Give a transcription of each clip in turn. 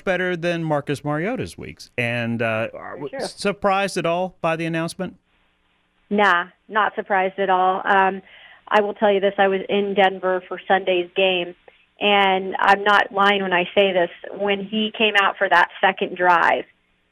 better than Marcus Mariota's weeks. And are we surprised at all by the announcement? Nah, not surprised at all. I will tell you this. I was in Denver for Sunday's game, and I'm not lying when I say this. When he came out for that second drive,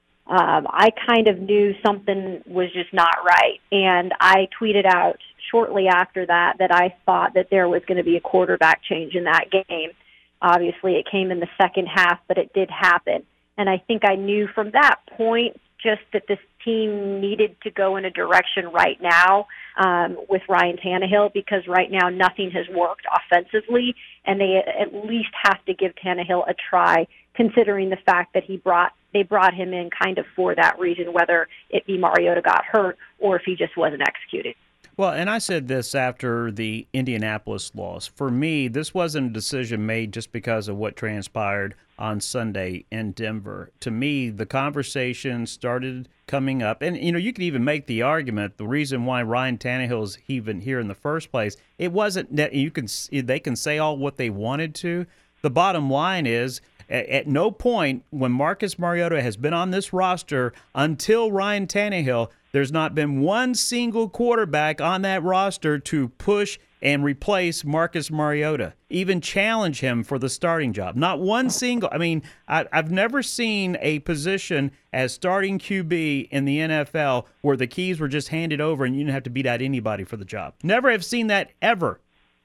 I kind of knew something was just not right. And I tweeted out shortly after that I thought that there was going to be a quarterback change in that game. Obviously, it came in the second half, but it did happen. And I think I knew from that point just that this team needed to go in a direction right now with Ryan Tannehill, because right now nothing has worked offensively, and they at least have to give Tannehill a try, considering the fact that they brought him in kind of for that reason, whether it be Mariota got hurt or if he just wasn't executing. Well, and I said this after the Indianapolis loss. For me, this wasn't a decision made just because of what transpired on Sunday in Denver. To me, the conversation started coming up. And, you could even make the argument, the reason why Ryan Tannehill is even here in the first place, it wasn't that they can say all what they wanted to. The bottom line is, at no point when Marcus Mariota has been on this roster until Ryan Tannehill, there's not been one single quarterback on that roster to push and replace Marcus Mariota, even challenge him for the starting job. Not one single. I mean, I've never seen a position as starting QB in the NFL where the keys were just handed over and you didn't have to beat out anybody for the job. Never have seen that ever.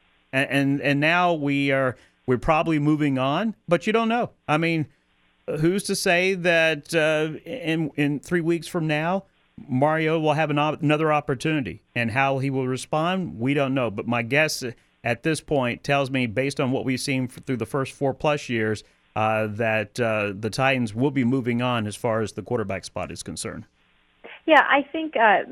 And now we're probably moving on, but you don't know. I mean, who's to say that in 3 weeks from now, Mario will have another opportunity, and how he will respond, we don't know. But my guess at this point tells me, based on what we've seen through the first 4+ years, that the Titans will be moving on as far as the quarterback spot is concerned. Yeah, I think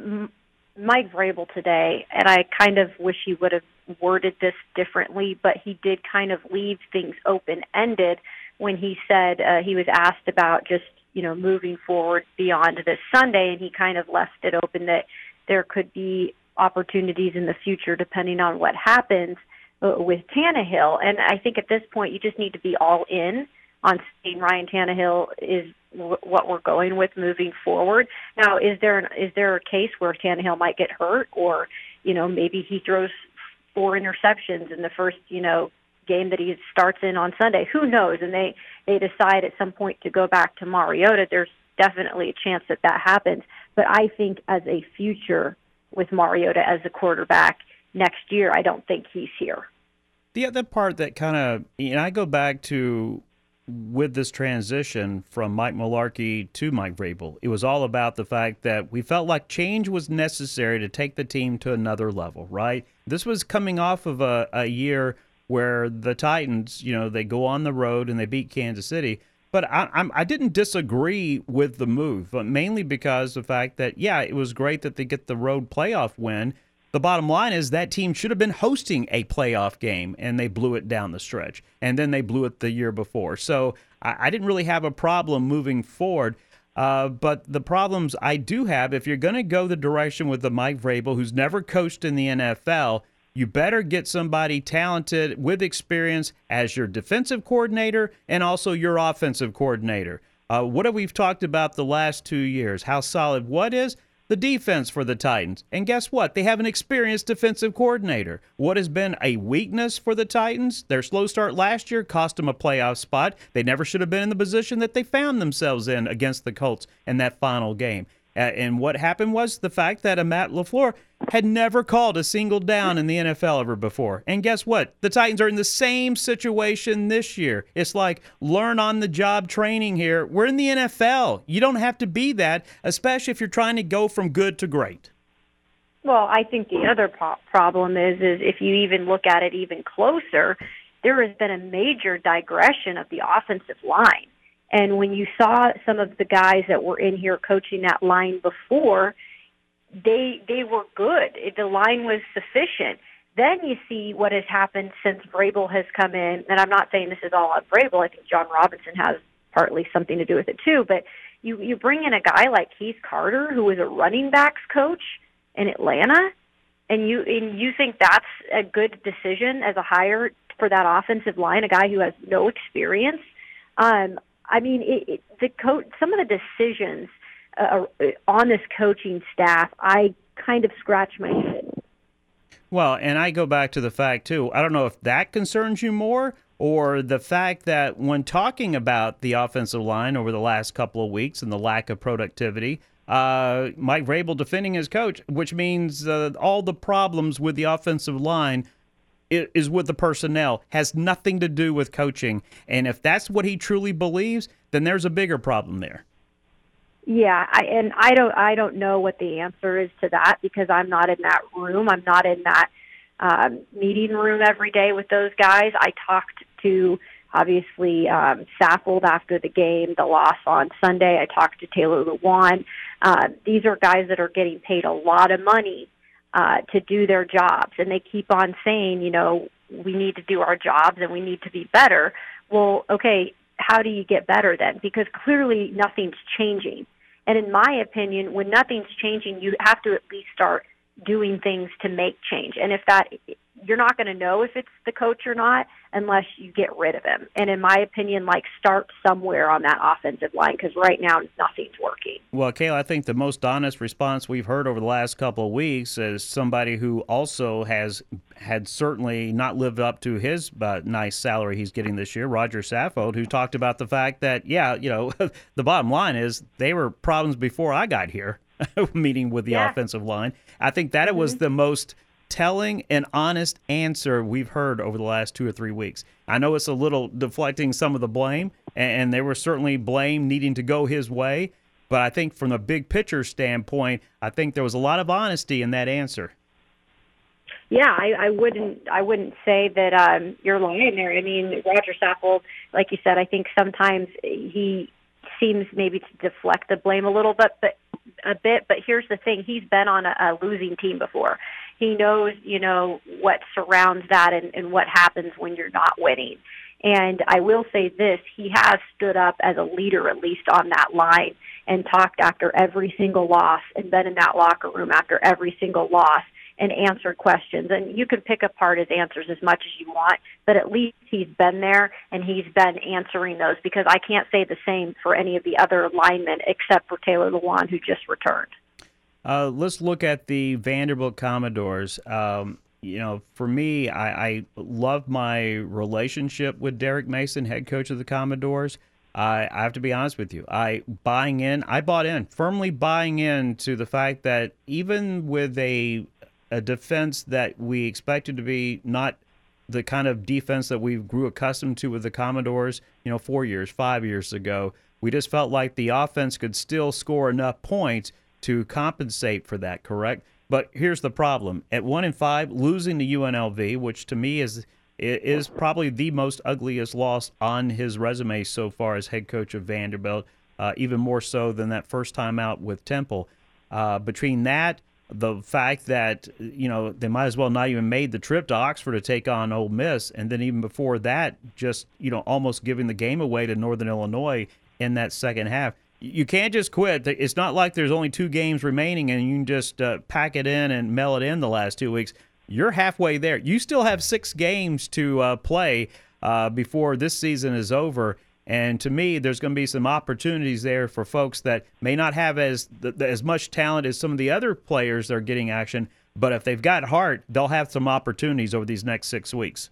Mike Vrabel today, and I kind of wish he would have worded this differently, but he did kind of leave things open-ended when he said he was asked about just moving forward beyond this Sunday, and he kind of left it open that there could be opportunities in the future depending on what happens with Tannehill. And I think at this point you just need to be all in on saying Ryan Tannehill is what we're going with moving forward. Now, is there a case where Tannehill might get hurt, or maybe he throws 4 interceptions in the first game that he starts in on Sunday? Who knows? And they decide at some point to go back to Mariota. There's definitely a chance that happens. But I think as a future with Mariota as a quarterback next year, I don't think he's here. The other part that kind of, I go back to with this transition from Mike Mularkey to Mike Vrabel, it was all about the fact that we felt like change was necessary to take the team to another level, right? This was coming off of a year where the Titans, they go on the road and they beat Kansas City. But I didn't disagree with the move, but mainly because the fact that, it was great that they get the road playoff win. The bottom line is that team should have been hosting a playoff game, and they blew it down the stretch. And then they blew it the year before. So I didn't really have a problem moving forward. But the problems I do have, if you're going to go the direction with the Mike Vrabel, who's never coached in the NFL, you better get somebody talented with experience as your defensive coordinator and also your offensive coordinator. What have we talked about the last 2 years? How solid what is? The defense for the Titans. And guess what? They have an experienced defensive coordinator. What has been a weakness for the Titans? Their slow start last year cost them a playoff spot. They never should have been in the position that they found themselves in against the Colts in that final game. And what happened was the fact that Matt LaFleur had never called a single down in the NFL ever before. And guess what? The Titans are in the same situation this year. It's like learn on the job training here. We're in the NFL. You don't have to be that, especially if you're trying to go from good to great. Well, I think the other problem is if you even look at it even closer, there has been a major digression of the offensive line. And when you saw some of the guys that were in here coaching that line before, they were good. The line was sufficient. Then you see what has happened since Vrabel has come in. And I'm not saying this is all on Vrabel. I think John Robinson has partly something to do with it too. But you bring in a guy like Keith Carter, who was a running backs coach in Atlanta, and you think that's a good decision as a hire for that offensive line, a guy who has no experience. I mean, some of the decisions on this coaching staff, I kind of scratch my head. Well, and I go back to the fact, too, I don't know if that concerns you more or the fact that when talking about the offensive line over the last couple of weeks and the lack of productivity, Mike Vrabel defending his coach, which means all the problems with the offensive line is with the personnel, has nothing to do with coaching. And if that's what he truly believes, then there's a bigger problem there. Yeah, I don't know what the answer is to that because I'm not in that room. I'm not in that meeting room every day with those guys. I talked to, obviously, Saffold after the game, the loss on Sunday. I talked to Taylor Lewan. These are guys that are getting paid a lot of money to do their jobs, and they keep on saying, we need to do our jobs and we need to be better. Well, okay, how do you get better then? Because clearly nothing's changing. And in my opinion, when nothing's changing, you have to at least start doing things to make change. And if that, you're not going to know if it's the coach or not unless you get rid of him. And in my opinion, start somewhere on that offensive line because right now nothing's working. Well, Kayla, I think the most honest response we've heard over the last couple of weeks is somebody who also had certainly not lived up to his nice salary he's getting this year, Roger Saffold, who talked about the fact that, the bottom line is they were problems before I got here, meeting with the offensive line. I think that it was the most telling and honest answer we've heard over the last 2 or 3 weeks. I know it's a little deflecting some of the blame, and there was certainly blame needing to go his way, but I think from a big picture standpoint, I think there was a lot of honesty in that answer. Yeah, I wouldn't say that you're lying there. I mean, Roger Saffold, like you said, I think sometimes he seems maybe to deflect the blame a little bit, but here's the thing. He's been on a losing team before. He knows, what surrounds that and what happens when you're not winning. And I will say this, he has stood up as a leader, at least on that line, and talked after every single loss and been in that locker room after every single loss and answered questions. And you can pick apart his answers as much as you want, but at least he's been there and he's been answering those because I can't say the same for any of the other linemen except for Taylor Lewan, who just returned. Let's look at the Vanderbilt Commodores. For me, I love my relationship with Derek Mason, head coach of the Commodores. I have to be honest with you. I bought in, firmly buying in to the fact that even with a defense that we expected to be not the kind of defense that we grew accustomed to with the Commodores, 4 years, 5 years ago, we just felt like the offense could still score enough points to compensate for that, correct? But here's the problem. At 1-5, losing to UNLV, which to me is probably the most ugliest loss on his resume so far as head coach of Vanderbilt, even more so than that first time out with Temple. Between that, the fact that, they might as well not even made the trip to Oxford to take on Ole Miss, and then even before that, just, almost giving the game away to Northern Illinois in that second half. You can't just quit. It's not like there's only 2 games remaining and you can just pack it in and mail it in the last 2 weeks. You're halfway there. You still have 6 games to play before this season is over. And to me, there's going to be some opportunities there for folks that may not have as much talent as some of the other players that are getting action. But if they've got heart, they'll have some opportunities over these next 6 weeks.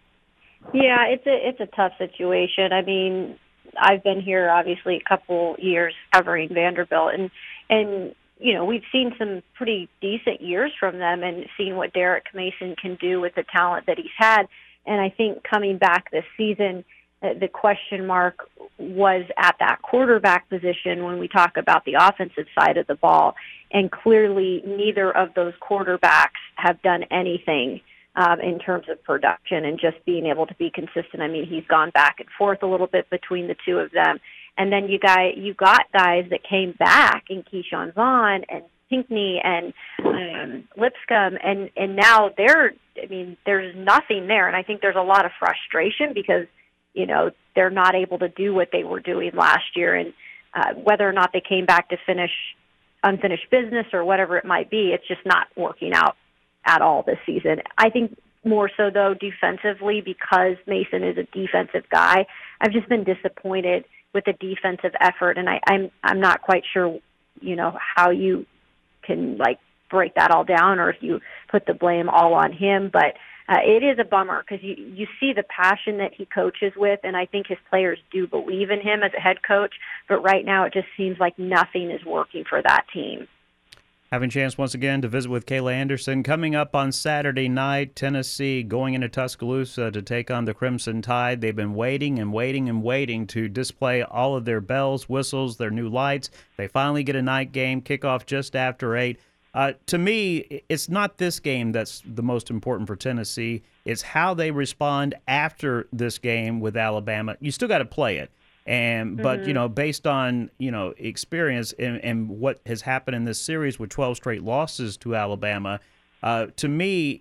Yeah, it's a tough situation. I mean, I've been here obviously a couple years covering Vanderbilt, and we've seen some pretty decent years from them and seen what Derek Mason can do with the talent that he's had. And I think coming back this season, the question mark was at that quarterback position when we talk about the offensive side of the ball. And clearly neither of those quarterbacks have done anything in terms of production and just being able to be consistent. I mean, he's gone back and forth a little bit between the two of them. And then you got guys that came back in Keyshawn Vaughn and Pinckney and Lipscomb, and now there's nothing there. And I think there's a lot of frustration because, they're not able to do what they were doing last year. And whether or not they came back to finish unfinished business or whatever it might be, it's just not working out at all this season. I think more so, though, defensively, because Mason is a defensive guy, I've just been disappointed with a defensive effort. And I'm not quite sure, how you can break that all down, or if you put the blame all on him. But it is a bummer because you see the passion that he coaches with, and I think his players do believe in him as a head coach. But right now it just seems like nothing is working for that team. Having a chance once again to visit with Kayla Anderson. Coming up on Saturday night, Tennessee going into Tuscaloosa to take on the Crimson Tide. They've been waiting and waiting and waiting to display all of their bells, whistles, their new lights. They finally get a night game, kickoff just after 8. To me, it's not this game that's the most important for Tennessee. It's how they respond after this game with Alabama. You still got to play it. But, based on, experience and what has happened in this series with 12 straight losses to Alabama, to me,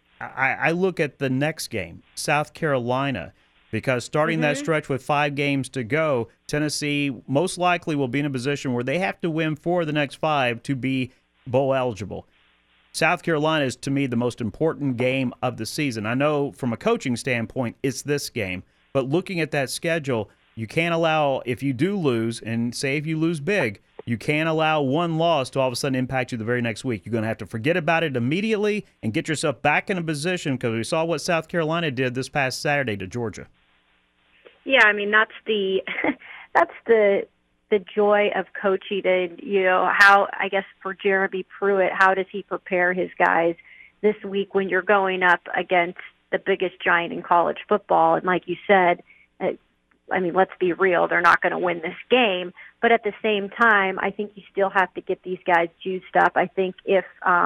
I look at the next game, South Carolina, because starting that stretch with 5 games to go, Tennessee most likely will be in a position where they have to win 4 of the next 5 to be bowl eligible. South Carolina is, to me, the most important game of the season. I know from a coaching standpoint, it's this game, but looking at that schedule, you can't allow, if you do lose, and say if you lose big, you can't allow one loss to all of a sudden impact you the very next week. You're going to have to forget about it immediately and get yourself back in a position, because we saw what South Carolina did this past Saturday to Georgia. Yeah, I mean, that's the that's the joy of coaching. And, how, I guess, for Jeremy Pruitt, how does he prepare his guys this week when you're going up against the biggest giant in college football? And like you said, let's be real, they're not going to win this game. But at the same time, I think you still have to get these guys juiced up. I think if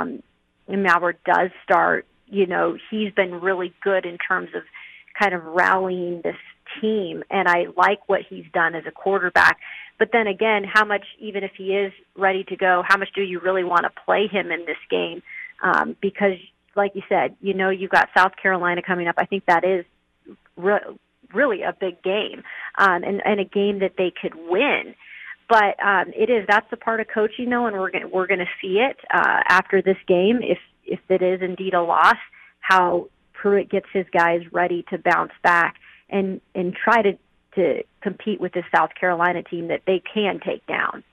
Malward does start, he's been really good in terms of kind of rallying this team. And I like what he's done as a quarterback. But then again, how much, even if he is ready to go, how much do you really want to play him in this game? Because, like you said, you've got South Carolina coming up. I think that is really a big game, and a game that they could win. But that's the part of coaching, though, and we're going to see it after this game, if it is indeed a loss, how Pruitt gets his guys ready to bounce back and try to compete with this South Carolina team that they can take down.